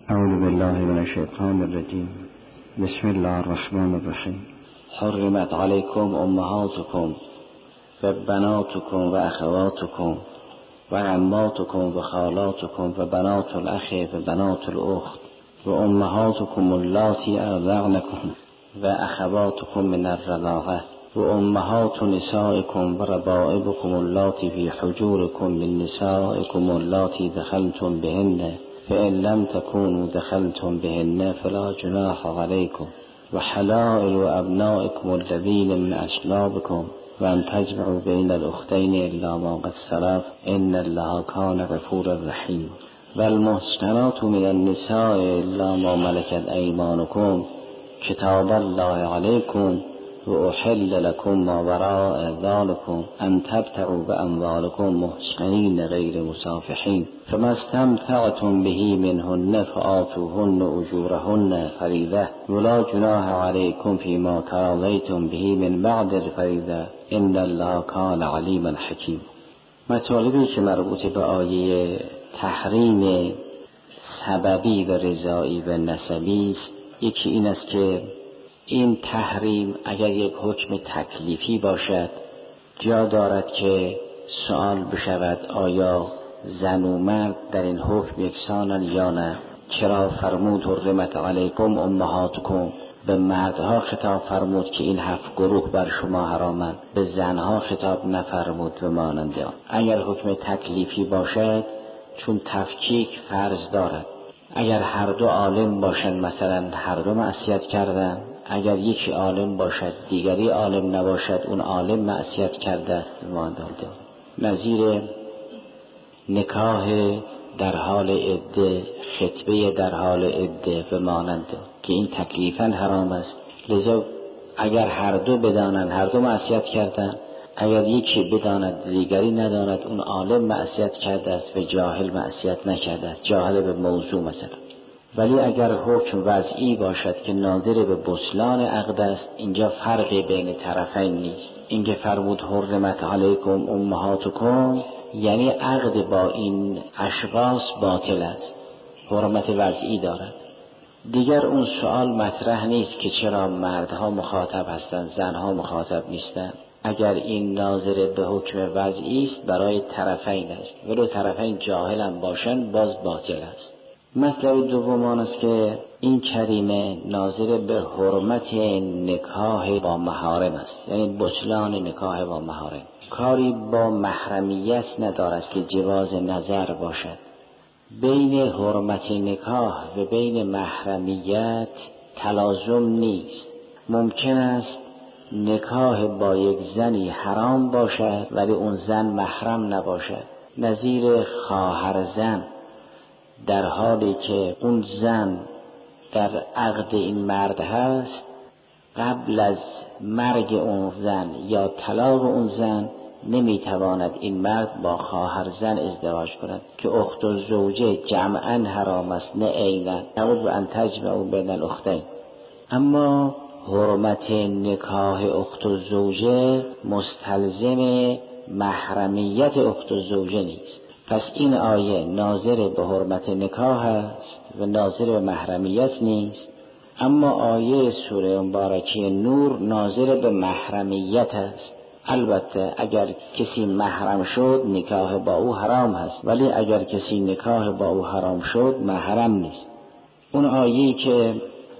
اعوذ بالله من الشیطان الرجیم. بسم الله الرحمن الرحیم. حرمت علیکم امهاتکم و بناتکم و اخواتکم و عماتکم و خالاتکم و بنات الاخ و بنات الاخت و امهاتکم اللاتی ارضعنکم و اخواتکم من الرضاعه و امهات نسائکم و ربائبکم اللاتی فی حجورکم من نسائکم اللاتی دخلتم بهن فإن لم تكونوا دخلتم بهن فلا جناح عليكم وحلائل أبنائكم الذين من أصلابكم وأن تجمعوا بين الأختين إلا ما قد سلف إن الله كان غفورا رحيما والمحصنات من النساء إلا ما ملكت أيمانكم كتاب الله عليكم وأحل لكم ما وراء ذلكم أن تبتغوا بأموالكم محصنين غير مسافحين فما استمتعتم به منهن فآتوهن أجورهن فريضة ولا جناح عليكم فيما تراضيتم به من بعد الفريضة إن الله كان عليما حكيما. مطالبی که مربوط به آیه تحریم سببی و رضایی و نسبی است، یکی این است که این تحریم اگر یک حکم تکلیفی باشد جا دارد که سوال بشود آیا زن و مرد در این حکم یکسانند یا نه؟ چرا فرمود حرمت علیکم امهاتکم؟ به مردها خطاب فرمود که این 7 گروه بر شما حرامند، به زنها خطاب نفرمود به مانند آن. اگر حکم تکلیفی باشد چون تفکیک فرض دارد، اگر هر دو عالم باشند مثلا هر دو معصیت کردند، اگر یکی عالم باشد دیگری عالم نباشد اون عالم معصیت کرده است مانند نظیر نکاح در حال عده، خطبه در حال عده و مانند که این تکلیفاً حرام است. لذا اگر هر دو بدانند هر دو معصیت کردند، اگر یکی بداند دیگری نداند اون عالم معصیت کرده است و جاهل معصیت نکرده است، جاهل به موضوع مثلا. ولی اگر حکم وضعی باشد که ناظر به بطلان عقد است، اینجا فرقی بین طرفین نیست. اینکه فرمود حرمت علیکم امهاتکم یعنی عقد با این اشخاص باطل است، حرمت وضعی دارد. دیگر اون سوال مطرح نیست که چرا مردها مخاطب هستند زنها مخاطب نیستند. اگر این ناظر به حکم وضعی است برای طرفین است، ولو طرفین جاهل هم باشند باز باطل است. مطلب دوم آن است که این کریمه ناظر به حرمت نکاح با محارم است، یعنی بطلان نکاح با محارم. کاری با محرمیت ندارد که جواز نظر باشد. بین حرمت نکاح و بین محرمیت تلازم نیست. ممکن است نکاح با یک زنی حرام باشد ولی اون زن محرم نباشد، نظیر خواهر زن، در حالی که اون زن در عقد این مرد هست، قبل از مرگ اون زن یا طلاق اون زن نمیتواند این مرد با خواهر زن ازدواج کند که اخت و زوجه جمعاً حرام است نه عیناً. نبود و ان تجمعوا بین الاختین. اما حرمت نکاح اخت و زوجه مستلزم محرمیت اخت و زوجه نیست. پس این آیه ناظر به حرمت نکاح است و ناظر به محرمیت نیست. اما آیه سوره مبارکه نور ناظر به محرمیت است. البته اگر کسی محرم شد نکاح با او حرام هست، ولی اگر کسی نکاح با او حرام شد محرم نیست. اون آیه‌ای که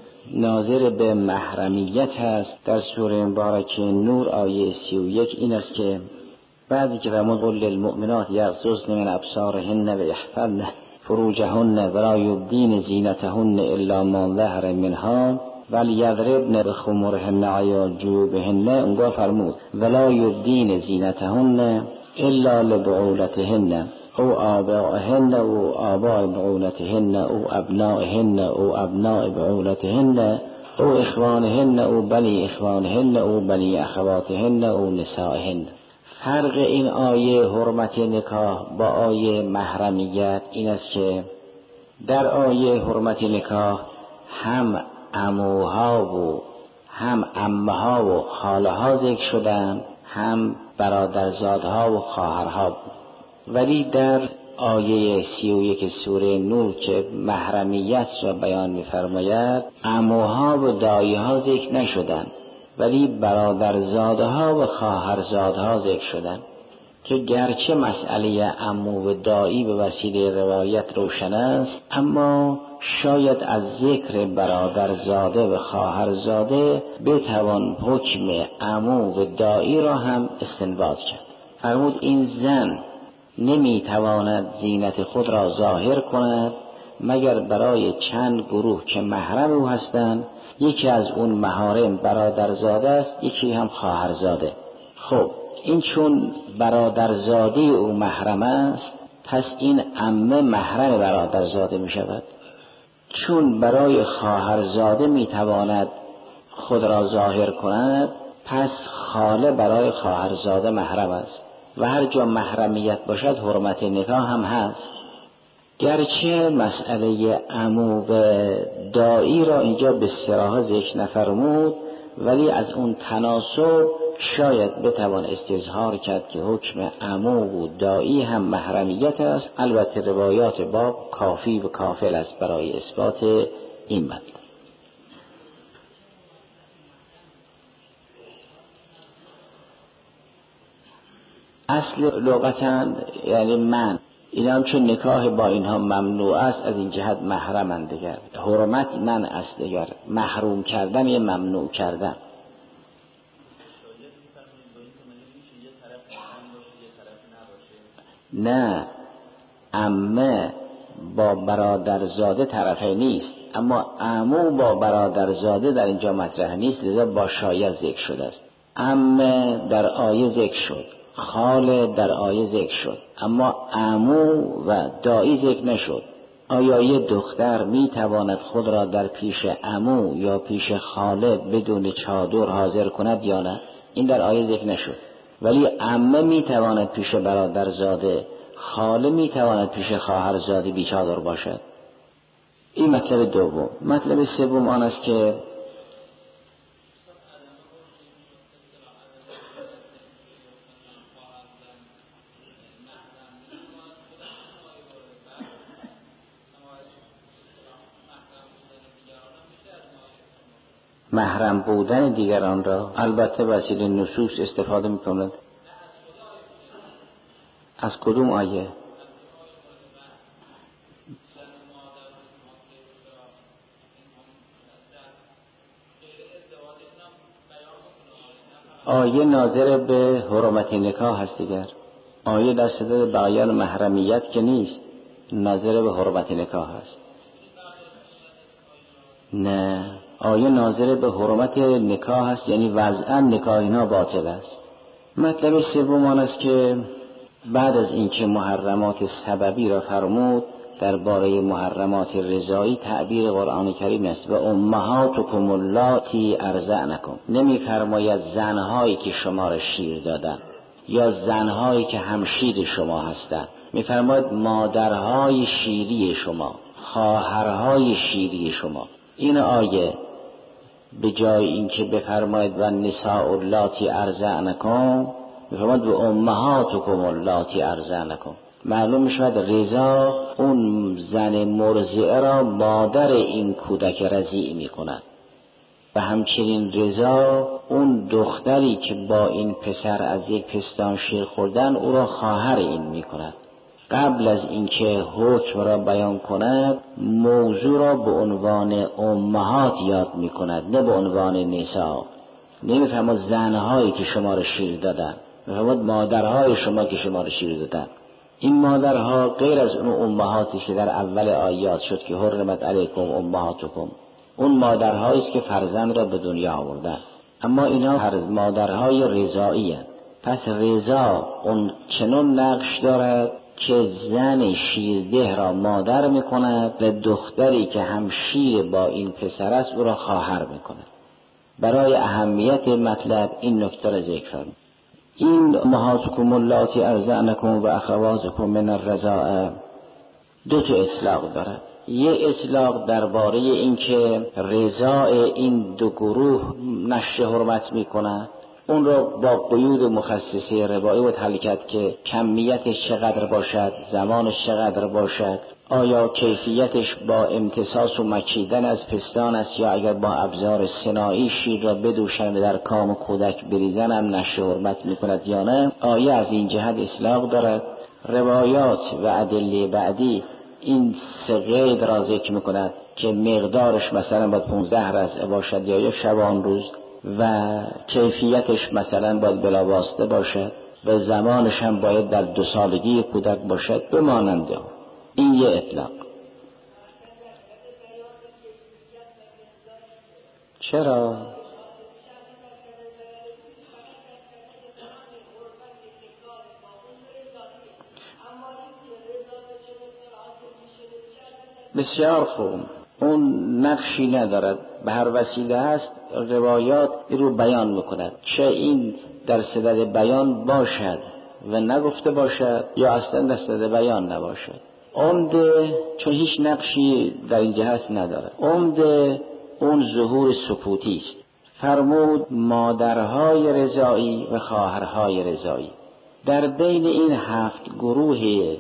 ناظر به محرمیت هست در سوره مبارکه نور آیه 31 این است که بعضی که فرمود قل للمؤمنات یغضضن من ابصارهن و یحفظن فروجهن ولا یبدین زینتهن الا ما ظهر منها ولیضربن بخمرهن علی جیوبهن. اونجا فرمود ولا یبدین زینتهن الا لبعولتهن او آبائهن او آباء بعولتهن او ابنائهن او ابناء بعولتهن او اخوانهن او بنی اخوانهن او بنی اخواتهن او نسائهن. فرق این آیه حرمت نکاح با آیه محرمیت این است که در آیه حرمت نکاح هم عموها و هم عمها و خالها ذکر شدند، هم برادرزادها و خواهرها بود. ولی در آیه 31 سوره نور که محرمیت را بیان می‌فرماید، عموها و دایی‌ها ذکر نشدند، ولی برادرزاده ها و خواهرزادها ذکر شدند که گرچه مسئله عمو و دایی به وسیله روایت روشن است، اما شاید از ذکر برادرزاده و خواهرزاده بتوان حکم عمو و دایی را هم استنباط کرد. فرمود این زن نمیتواند زینت خود را ظاهر کند مگر برای چند گروه که محرم او هستند. یکی از اون محارم برادرزاده است، یکی هم خواهرزاده. خب این چون برادرزاده او محرم است، پس این عمه محرم برادرزاده می شود. چون برای خواهرزاده می تواند خود را ظاهر کند، پس خاله برای خواهرزاده محرم است و هر جا محرمیت باشد حرمت نکاح هم هست. گرچه مسئله عمو و دایی را اینجا به صراحت ذکر نفرمود، ولی از اون تناسب شاید بتوان استظهار کرد که حکم عمو و دایی هم محرمیت است. البته روایات باب کافی و کافل است برای اثبات این مطلب. اصل لغتاً یعنی من، اینا هم چون نکاح با اینها ممنوع است از این جهت محرمند دیگر. حرمت من است دیگر، محروم کردن یه ممنوع کردن. نه، عمه با برادرزاده طرفه نیست، اما عمو با برادرزاده در اینجا مطرح نیست، لذا با شایع ذکر شده است. عمه در آیه ذکر شد، خاله در آیه ذکر شد، اما عمو و دایی ذکر نشد. آیا یه دختر می تواند خود را در پیش عمو یا پیش خاله بدون چادر حاضر کند یا نه؟ این در آیه ذکر نشد. ولی عمه می تواند پیش برادرزاده، خاله می تواند پیش خواهرزاده بی چادر باشد. این مطلب دوم. مطلب سوم آن است که محرم بودن دیگران را البته وسیله نصوص استفاده می‌کنند. از کدوم آیه؟ آیه ناظر به حرمت نکاح هست دیگر. آیه در صدد بیان محرمیت که نیست، ناظر به حرمت نکاح هست. نه، آیه ناظر به حرمت نکاح هست، یعنی وضعاً نکاح اینا باطل است. مطلب سوم آن است که بعد از اینکه محرمات سببی را فرمود، درباره محرمات رضایی تعبیر قرآن کریم است و امهاتکم اللاتی ارضعنکم. نمی فرماید زنهایی که شما را شیر دادن یا زنهایی که همشیر شما هستند، می فرماید مادرهای شیری شما، خواهرهای شیری شما. این آیه به جای اینکه بفرماید و نساء اللاتی ارضعنکم، میفرماید و امهاتکم اللاتی ارضعنکم. معلوم میشود رضا اون زن مرضعه را مادر این کودک رضیع میکند و همچنین رضا اون دختری که با این پسر از یک پستان شیر خوردن او را خواهر این میکند. قبل از اینکه حکم را بیان کند موضوع را به عنوان امهات یاد میکند، نه به عنوان نساء. نمیفرماید زنهایی که شما را شیر دادن، میفرماید مادرهای شما که شما را شیر دادن. این مادرها غیر از اون امهاتی که در اول آیات شد که حرمت علیکم امهاتکم، اون مادرهایی است که فرزند را به دنیا آوردن، اما اینا مادرهای رضایی هستند. پس رضا اون چنون نقش دارد که زن شیرده را مادر میکند و دختری که هم شیر با این پسر است او را خواهر میکند. برای اهمیت مطلب این نکته را ذکر فرمود. این امهاتکم اللاتی ارضعنکم و اخواتکم من الرضاعه دو تا اطلاق دارد. یک اطلاق درباره این که رضاع این دو گروه نشر حرمت میکند، اون رو با قیود مخصصه روایی باید حل کرد که کمیتش چقدر باشد، زمانش چقدر باشد، آیا کیفیتش با امتصاص و مکیدن از پستان است یا اگر با ابزار صناعی شیر را بدوشن و در کام کودک بریزن هم نشر حرمت میکند یا نه. آیه از این جهت اطلاق دارد. روایات و ادله بعدی این سه قید را ذکر میکند که مقدارش مثلا باید 15 رضعه باشد یا یک شبان روز و کیفیتش مثلا باید بلاواسطه باشد و زمانش هم باید در 2 سالگی کودک باشد به ماننده. این یه اطلاق. چرا؟ بسیار خوب. اون نقشی ندارد، به هر وسیله است روایات رو بیان میکند، چه این در صدد بیان باشد و نگفته باشد یا اصلا در صدد بیان نباشد. عمده چون هیچ نقشی در این جهت ندارد، عمده اون ظهور سکوتی است. فرمود مادرهای رضاعی و خواهرهای رضاعی. در بین این 7 گروه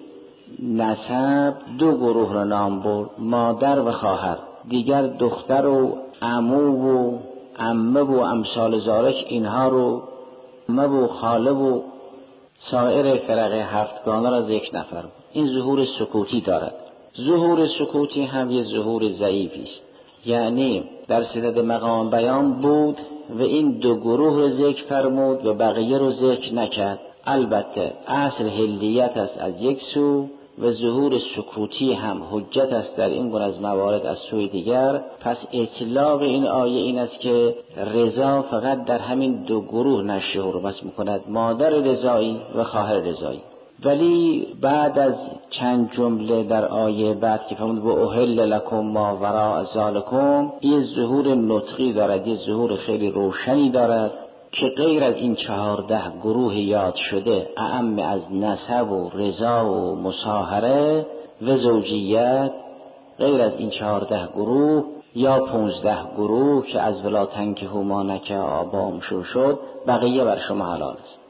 نسب 2 گروه را نام برد، مادر و خواهر. دیگر دختر و عمو و عمه و امثال ذالک اینها رو عمه و خاله و سایر فرق 7گانه را ذکر نفرمود. این ظهور سکوتی دارد. ظهور سکوتی هم یه ظهور ضعیفی است، یعنی در صدد مقام بیان بود و این 2 گروه را ذکر فرمود و بقیه رو ذکر نکرد. البته اصل هلیت است از یک سو و ظهور سکوتی هم حجت است در این گونه از موارد از سوی دیگر. پس اطلاق این آیه این است که رضا فقط در همین 2 گروه نشر حرمت میکند، مادر رضایی و خواهر رضایی. ولی بعد از چند جمله در آیه بعد که فرمود و احل لکم ما وراء ذالکم، این ظهور نطقی دارد، یه ظهور خیلی روشنی دارد که غیر از این 14 گروه یاد شده، اعم از نسب و رضا و مصاهره و زوجیت، غیر از این 14 گروه یا 15 گروه که از ولا تنکحوا ما نکح آباؤکم شروع شد، بقیه بر شما حلال است.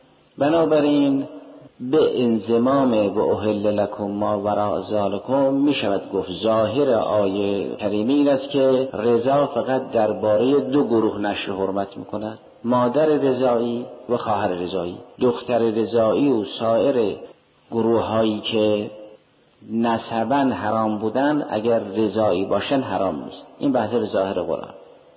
بنابراین به انضمام و احل لکم ما وراء ذالکم می شود گفت ظاهر آیه کریمه این است که رضا فقط درباره 2 گروه نشر حرمت می کند، مادر رضایی و خواهر رضایی. دختر رضایی و سایر گروه هایی که نسباً حرام بودن اگر رضایی باشن حرام نیست. این بحث ظاهر قرآن.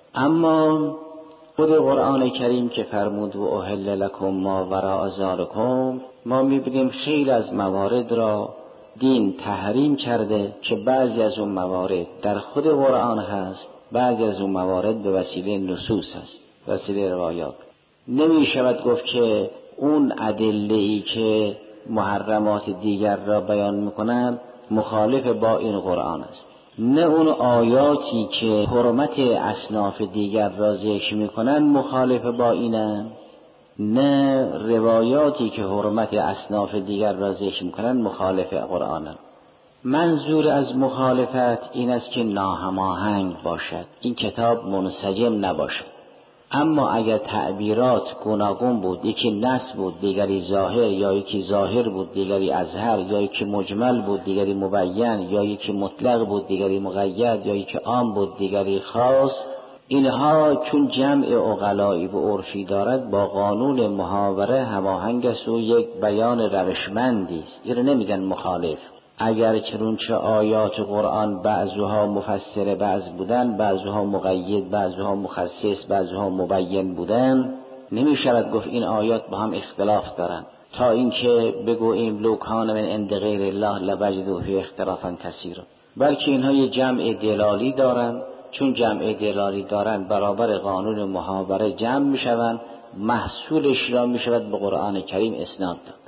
اما خود قرآن کریم که فرمود و احل لکم ما وراء ذالکم، ما میبینیم خیلی از موارد را دین تحریم کرده که بعضی از اون موارد در خود قرآن هست، بعضی از اون موارد به وسیله نصوص هست، وسیله روایات. نمی شود گفت که اون ادله‌ای که محرمات دیگر را بیان میکنند مخالف با این قرآن است، نه اون آیاتی که حرمت اصناف دیگر را ذکر میکنند مخالف با اینند، نه روایاتی که حرمت اصناف دیگر را ذکر میکنند مخالف قرآنند. منظور از مخالفت این است که ناهماهنگ باشد، این کتاب منسجم نباشد. اما اگر تعبیرات گوناگون بود، یکی نص بود دیگری ظاهر، یا یکی ظاهر بود دیگری اظهر، یا یکی مجمل بود دیگری مبین، یا یکی مطلق بود دیگری مقید، یا یکی عام بود دیگری خاص، اینها چون جمع عقلایی و عرفی دارد با قانون محاوره هماهنگ است و یک بیان روشمندی است. این نمیگن مخالف. اگر چنانچه آیات قرآن بعضها مفسر بعض بودن، بعضها مقید، بعضها مخصص، بعضها مبین بودن، نمی شود گفت این آیات با هم اختلاف دارن تا اینکه بگوییم لو کان من عند غیر الله لوجدوا فیه اختلافا کثیرا. بلکه اینها یه جمع دلالی دارن، چون جمع دلالی دارن برابر قانون محاوره جمع می شوند، محصولش را می شود به قرآن کریم اسناد داد.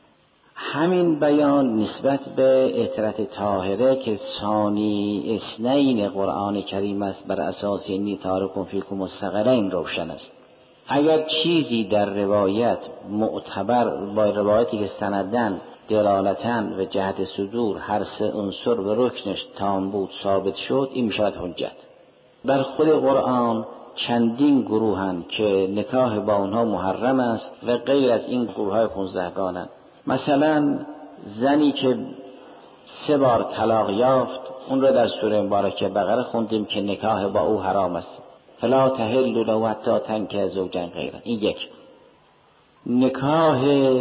همین بیان نسبت به عترت طاهره که ثانی اثنین قرآن کریم است بر اساس انی تارکم فیکم الثقلین روشن است. اگر چیزی در روایت معتبر با روایتی که سندن دلالتن و جهت صدور هر 3 عنصر و رکنش تام بود ثابت شد، این میشود حجت. بر خود قرآن چندین گروهند که نکاح با اونها محرم است و غیر از این گروه‌های 15 گانند. مثلا زنی که 3 بار طلاق یافت، اون رو در سوره مبارکه بقره خوندیم که نکاح با او حرام است. فلا تحل له حتی تنکح زوجا غیره. این یک. نکاح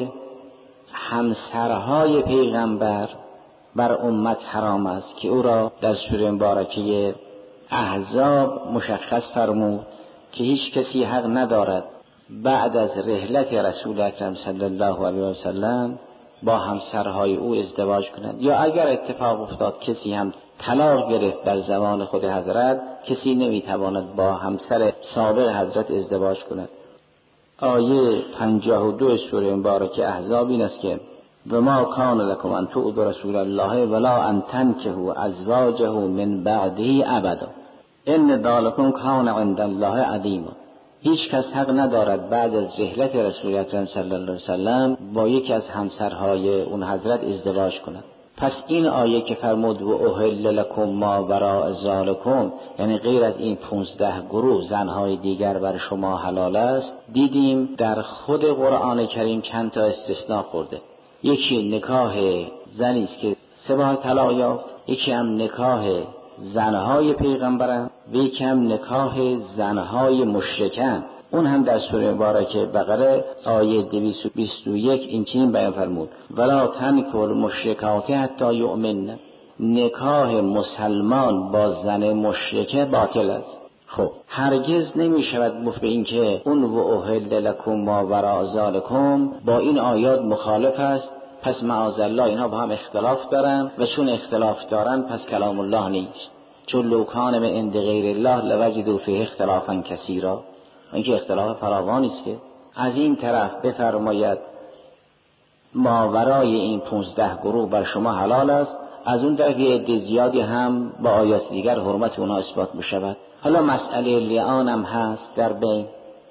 همسرهای پیغمبر بر امت حرام است که او را در سوره مبارکه احزاب مشخص فرمود که هیچ کسی حق ندارد بعد از رحلت رسول اکرم صلی الله علیه و سلم با همسرهای او ازدواج کند، یا اگر اتفاق افتاد کسی هم طلاق گرفت در زمان خود حضرت، کسی نمیتواند با همسر سابق حضرت ازدواج کند. آیه 52 سوره مبارکه احزاب این است که و ما کان لکم ان تؤذوا رسول الله ولا ان تنکحوا ازواجه من بعده ابدا ان ذلکم کان عند الله عظیما. هیچ کس حق ندارد بعد از رحلت رسول اکرم صلی الله علیه و سلم با یکی از همسرهای اون حضرت ازدواج کند. پس این آیه که فرمود و احل لکم ما وراء ذلکم، یعنی غیر از این 15 گروه زنهای دیگر بر شما حلال است، دیدیم در خود قرآن کریم چند تا استثناء خورده. یکی نکاح زنی است که 3 بار طلاق یافت، یکی هم نکاح زنهای پیغمبران و یکی هم نکاح زنهای مشرکان. اون هم در سوره مبارکه بقره آیه 221 این چنین بیان فرمود ولا تنکحوا المشرکات حتی یؤمنن. نکاح مسلمان با زن مشرکه باطل است. خب هرگز نمی شود گفت به این که اون و احل لکم ما وراء ذلکم با این آیات مخالف است، پس معاذالله اینها با هم اختلاف دارن و چون اختلاف دارن پس کلام الله نیست. چون لو کان من عند غیر الله لوجدوا فیه اختلافا کثیرا. اینکه اختلاف فراوانی است که از این طرف بفرماید ماورای این 15 گروه بر شما حلال است، از اون طرف یه عده زیادی هم با آیات دیگر حرمت اونها اثبات می‌شود. حالا مسئله لعان هم هست در بین.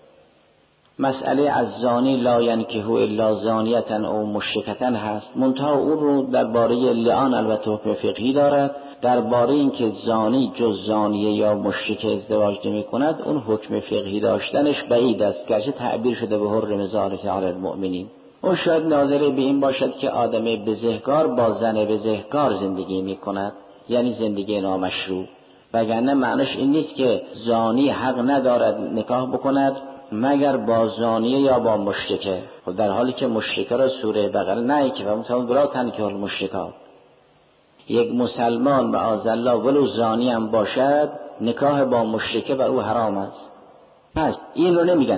مسئله از زانی لا ینکحو الا زانیة او مشرکة هست، منتها اون رو درباره لعان البته حکم فقهی دارد. درباره اینکه زانی جز زانیه یا مشرک ازدواج نمی کند اون حکم فقهی داشتنش بعید است، گرچه تعبیر شده به حرم ذلک علی المؤمنین. اون شاید ناظره به این باشد که آدم بزهکار با زن بزهکار زندگی می کند، یعنی زندگی نامشروع، وگرنه معنیش این نیست که زانی حق ندارد نکاح بکند مگر با زانیه یا با مشرکه. خب در حالی که مشرکه را سوره بقره نه که فرمود ولا تنکحوا المشرکات. یک مسلمان معاذالله ولو زانی هم باشد نکاح با مشرکه بر او حرام است. پس این رو نمیگن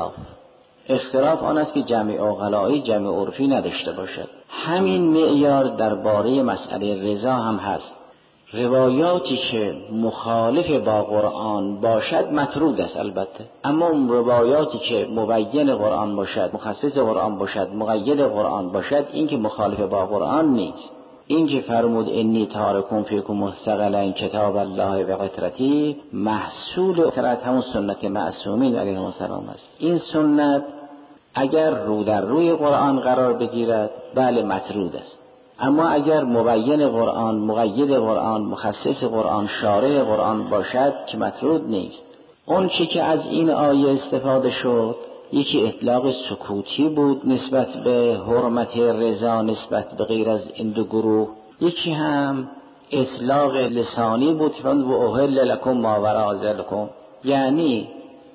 اختلاف آن است که جمع عقلائی جمع عرفی نداشته باشد. همین معیار درباره مسئله رضا هم هست. روایاتی که مخالف با قرآن باشد مطرود است البته، اما روایاتی که مبین قرآن باشد، مخصص قرآن باشد، مقید قرآن باشد، این که مخالف با قرآن نیست. این که فرمود انی تارکم فیکم مستقلا کتاب الله و عترتی، محصول عترت همون سنت معصومین علیهم السلام است. این سنت اگر رو در روی قرآن قرار بگیرد بله مطرود است، اما اگر مبین قرآن، مقید قرآن، مخصص قرآن، شارع قرآن باشد که مطرود نیست. اون چی که از این آیه استفاده شد یکی اطلاق سکوتی بود نسبت به حرمت رضا نسبت به غیر از این دو گروه، یکی هم اطلاق لسانی بود که و احل لکم ما وراء ذلکم، یعنی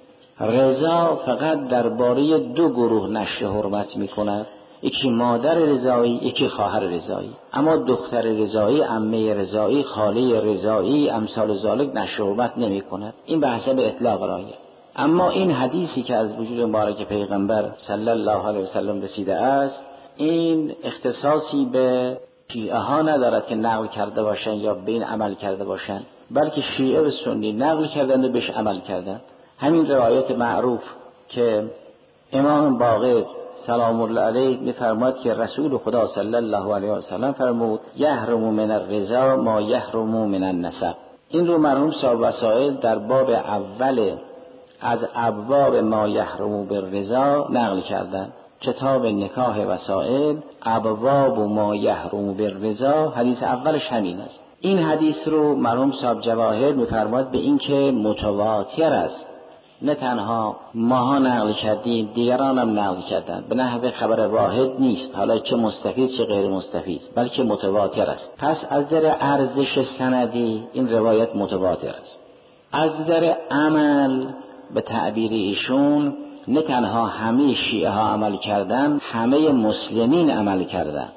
رضا فقط درباره دو گروه نشر حرمت میکند، یکی مادر رضایی یکی خواهر رضایی، اما دختر رضایی، عمه رضایی، خاله رضایی امثال ذالک نشر حرمت نمی کند. این به حسب اطلاق آیه. اما این حدیثی که از وجود مبارک پیغمبر صلی الله علیه وسلم رسیده است این اختصاصی به شیعه ها ندارد که نقل کرده باشند یا به این عمل کرده باشند، بلکه شیعه و سنی نقل کردند و بهش عمل کردند. همین روایت معروف که امام باقر سلام الله علیه می‌فرماید که رسول خدا صلی الله علیه و سلم فرمود یحرم من الرضا ما یحرم من النسب. این رو مرحوم صاحب وسائل در باب اول از ابواب ما یحرم بالرضا نقل کردند. کتاب نکاح وسائل ابواب ما یحرم بالرضا حدیث اولش همین است. این حدیث رو مرحوم صاحب جواهر می‌فرماید به این که متواتر است نه تنها ماها نقل کردیم، دیگران هم نقل کردن. به نحو خبر واحد نیست، حالا چه مستفید چه غیر مستفید، بلکه متواتر است. پس از نظر ارزش سندی این روایت متواتر است. از نظر عمل به تعبیر ایشون نه تنها همه شیعه ها عمل کردن، همه مسلمین عمل کردن،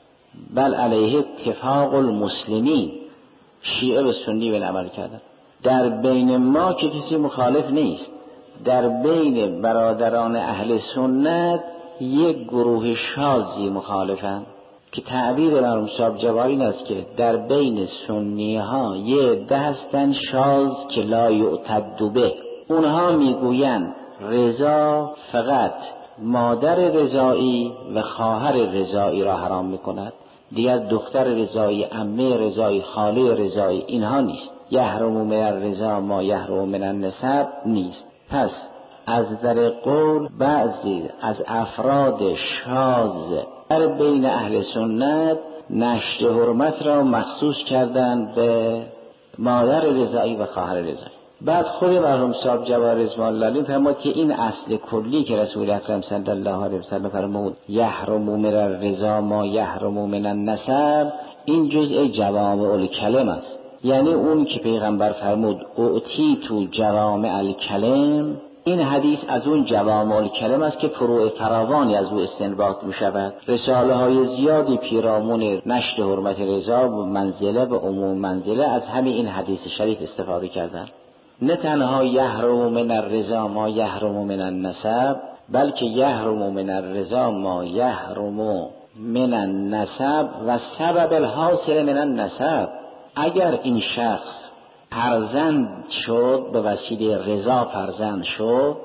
بل علیه اتفاق المسلمین، شیعه به سنی به عمل کردن. در بین ما که کسی مخالف نیست، در بین برادران اهل سنت یک گروه شاذی مخالفن که تعبیر مرحوم صاحب جواری این است که در بین سنی ها یه عده هستن شاذ که لا یعتد به. اونها میگویند رضا فقط مادر رضایی و خواهر رضایی را حرام میکند، دیگر دختر رضایی، عمه رضایی، خاله رضایی اینها نیست. یحرم من الرضا ما یحرم من النسب نیست. پس از در قول بعضی از افراد شاذ در بین اهل سنت نشر حرمت را مخصوص کردن به مادر رضایی و خواهر رضایی. بعد خود مرحوم صاحب جواد رضوان الله علیه فرمود که این اصل کلی که رسول اکرم صلی الله علیه و سلم فرمود یحرم من الرضا ما یحرم من النسب، این جزء جوامع الکلم است. یعنی اون که پیغمبر فرمود اعطیت جوامع الکلم، این حدیث از اون جوامع الکلم است که فروع فراوانی از او استنباط می شود. رساله های زیادی پیرامون نشر حرمت رضا و منزله و عموم منزله از همین این حدیث شریف استفاده کردن. نه تنها یحرم من الرضا ما یحرم من النسب، بلکه یحرم من الرضا ما یحرم من النسب و سبب الحاصل من النسب. اگر این شخص فرزند شد، به وسیله رضا فرزند شد،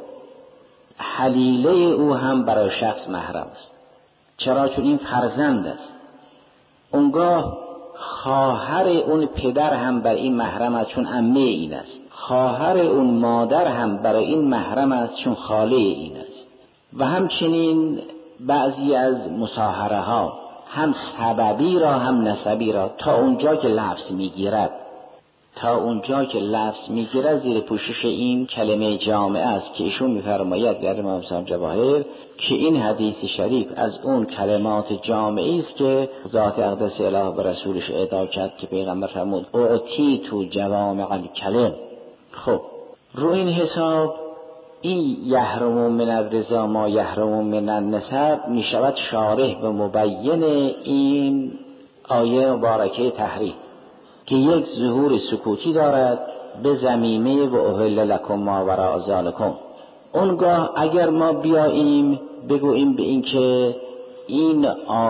حلیله او هم برای شخص محرم است. چرا؟ چون این فرزند است. اونگاه خواهر اون پدر هم برای این محرم است چون عمه این است، خواهر اون مادر هم برای این محرم است چون خاله این است. و همچنین بعضی از مصاهره ها هم سببی را هم نسبی را تا اونجا که لفظ میگیرد زیر پوشش این کلمه جامعه است که ایشون میفرماید در امام صاحب جواهر که این حدیث شریف از اون کلمات جامعی است که ذات اقدس اله به رسولش اعطا کرد که پیغمبر فرمود اعطیت جوامع الکلم. خب رو این حساب این یحرم من الرضا ما یحرم من النسب می شود شارح و مبین این آیه مبارکه تحریم که یک ظهور سکوتی دارد به ضمیمه و احل لکم ما وراء ذالکم. اونگاه اگر ما بیاییم بگوییم به این که این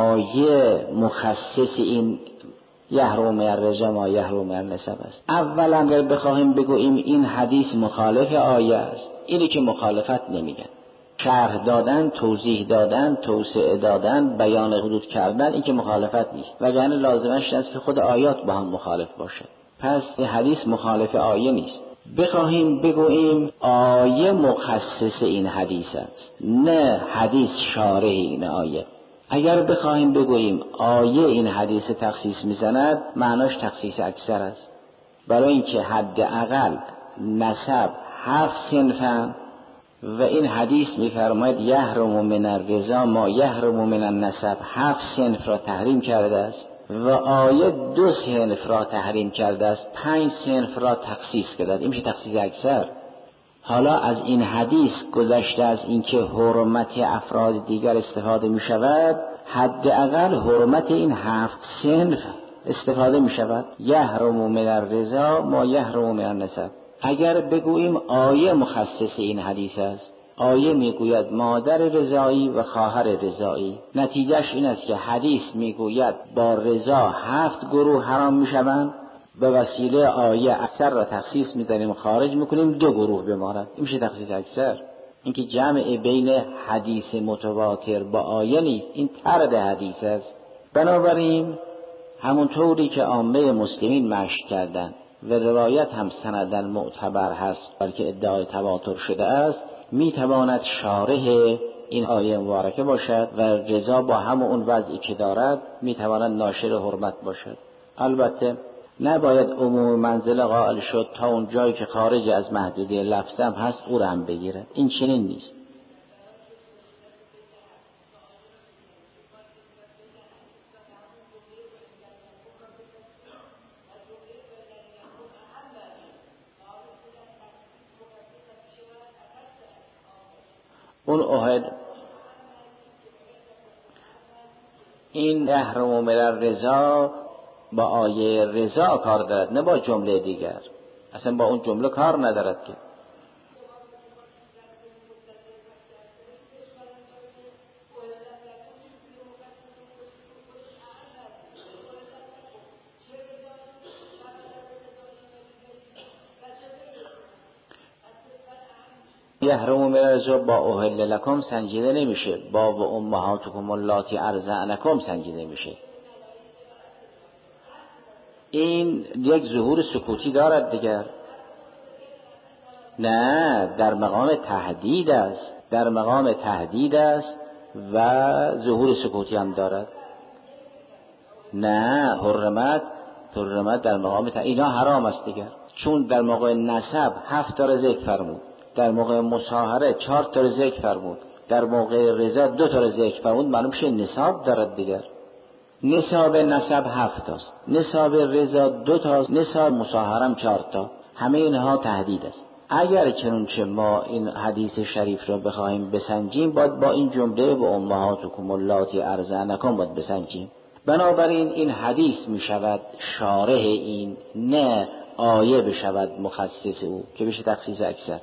آیه مخصص این یحرم من الرضا ما یحرم من النسب است، اولا اگر بخواهیم بگوییم این حدیث مخالف آیه است، اینی که مخالفت نمیگن، شرح دادن، توضیح دادن، توسعه دادن، بیان حدود کردن، این که مخالفت نیست، وگرنه لازمش است که خود آیات با هم مخالف باشه. پس این حدیث مخالف آیه نیست. بخواهیم بگوییم آیه مخصص این حدیث است، نه حدیث شارح این آیه. اگر بخواهیم بگوییم آیه این حدیث تخصیص میزند، معناش تخصیص اکثر است، برای اینکه حداقل نسب 7 صنفن و این حدیث میفرماید یحرم من الرضا ما یحرم من النسب، 7 صنف را تحریم کرده است و آیه 2 صنف را تحریم کرده است، 5 صنف را تخصیص کرده. این میشه تخصیص اکثر. حالا از این حدیث گذشته از اینکه حرمت افراد دیگر استفاده می شود، حداقل حرمت این 7 صنف استفاده می شود. یحرم من الرضا ما یحرم من النسب. اگر بگوییم آیه مخصص این حدیث است، آیه میگوید مادر رضایی و خواهر رضایی، نتیجهش این است که حدیث میگوید با رضا 7 گروه حرام می شوند، به وسیله آیه اکثر را تخصیص می‌داریم خارج می‌کنیم 2 گروه بماند. این میشه تخصیص اکثر. اینکه جمع بین حدیث متواتر با آیه نیست، این طرد حدیث است. بنابراین همونطوری که عامه مسلمین مشی کردند و روایت هم سنداً معتبر هست بلکه ادعای تواتر شده است، میتواند شارح این آیه مبارکه باشد و رضا با همون وضعی که دارد میتواند ناشر حرمت باشد. البته نباید عموم منزله قائل شد تا اون جایی که خارج از محدوده لفظ هم هست او را هم بگیرد. این چنین نیست. اون اهل این یحرم من الرضا با آیه رضا کار دارد، نه با جمله دیگر. اصلا با اون جمله کار ندارد که. یحرم من الرضا با اهل لکم سنجیده نمیشه، با و امهاتکم اللاتی ارضعنکم سنجیده میشه. این یک ظهور سکوتی دارد دیگر. نه، در مقام تهدید است، در مقام تهدید است و ظهور سکوتی هم دارد. نه، حرمت در مقام تهدید، اینا حرام است دیگر. چون در موقع نسب 7 تا ذکر فرمود، در موقع مصاهره 4 تا ذکر فرمود، در موقع رضا 2 تا ذکر فرمود، معلوم شه نصاب دارد دیگر. نصاب نسب 7 تاست، نصاب رضا 2 تاست، نصاب مصاهرم 4 تا. همه اینها تهدید است. اگر چنانچه ما این حدیث شریف را بخواهیم بسنجیم، باید با این جمله و امهاتکم اللاتی ارضعنکم باید بسنجیم. بنابراین این حدیث می شود شارح این، نه آیه بشود مخصص او که بشه تخصیص اکثر.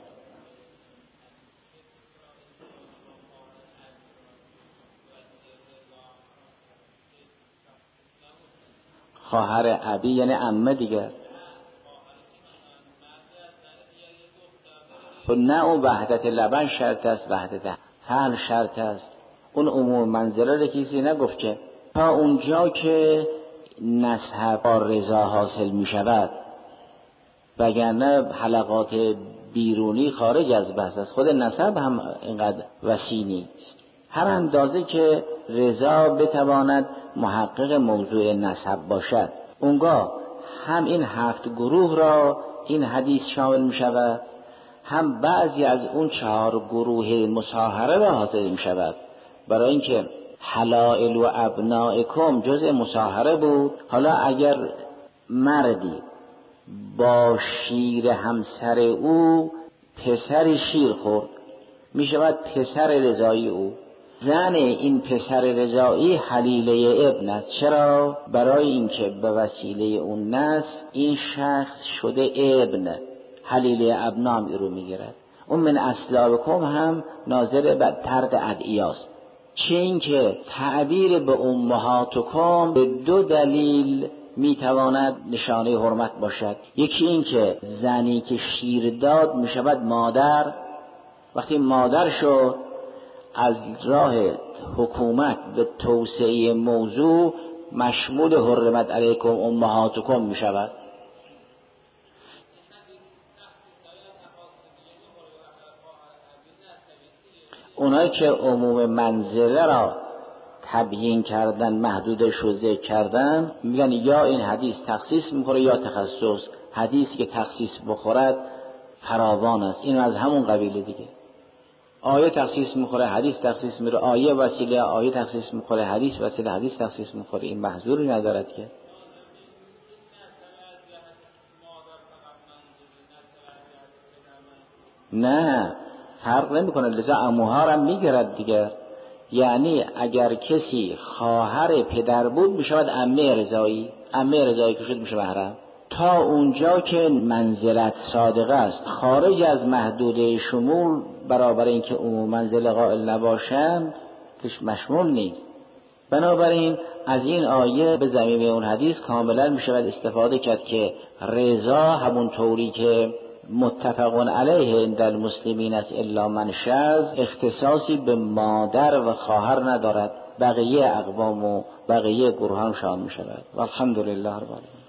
خواهر ابی یعنی عمه دیگر. نه، اون وحدت لبن شرط است، وحدت حل شرط است. اون عموم منزله را کسی نگفت که تا اونجا که نسب با رضا حاصل می شود، وگرنه حلقات بیرونی خارج از بحث است. خود نسب هم اینقدر وسیع نیست. هر اندازه که رضا بتواند محقق موضوع نسب باشد، اونگاه هم این 7 گروه را این حدیث شامل می شود، هم بعضی از اون 4 گروه مصاهره را حاصل می شود. برای اینکه حلائل و ابنائکم جزء مصاهره بود. حالا اگر مردی با شیر همسر او پسر شیر خورد، می شود پسر رضایی او. زن این پسر رضایی حلیله ابن است. چرا؟ برای اینکه به وسیله اون نسل این شخص شده ابن، حلیله ابنام رو میگیرد. اون من اصلابکم هم ناظر به طرد ادعیاست. چه این که تعبیر به امهاتکم به 2 دلیل میتواند نشانه حرمت باشد. یکی این که زنی که شیر داد میشود مادر، وقتی مادر شد از راه حکومت به توسعه موضوع مشمول حرمت علیکم امهاتکم می شود. اونایی که عموم منزله را تبیین کردن، محدودش رو ذکر کردن، میگن یا این حدیث تخصیص میخوره یا تخصص. حدیثی که تخصیص بخورد فراوان است. این از همون قبیله دیگه. آیه تخصیص میخوره، حدیث تخصیص میره، آیه وسیله آیه تخصیص میخوره، حدیث وسیله حدیث تخصیص میخوره. این محظوری ندارد که. نه، فرق نمیکنه. لذا عموها را میگیرد دیگر. یعنی اگر کسی خواهر پدر بود میشود عمه رضایی. عمه رضایی که شد میشه محرم. تا اونجا که منزلت صادقه است، خارج از محدوده شمول، برابر اینکه عموم منزله قائل نباشند کش مشمول نیست. بنابراین از این آیه به ضمیمه اون حدیث کاملا میشود استفاده کرد که رضا همون طوری که متفقون علیه عند المسلمین است الا من شذ، اختصاصی به مادر و خواهر ندارد. بقیه اقوام و بقیه گروهان شامل میشود. والحمدلله رب العالمین.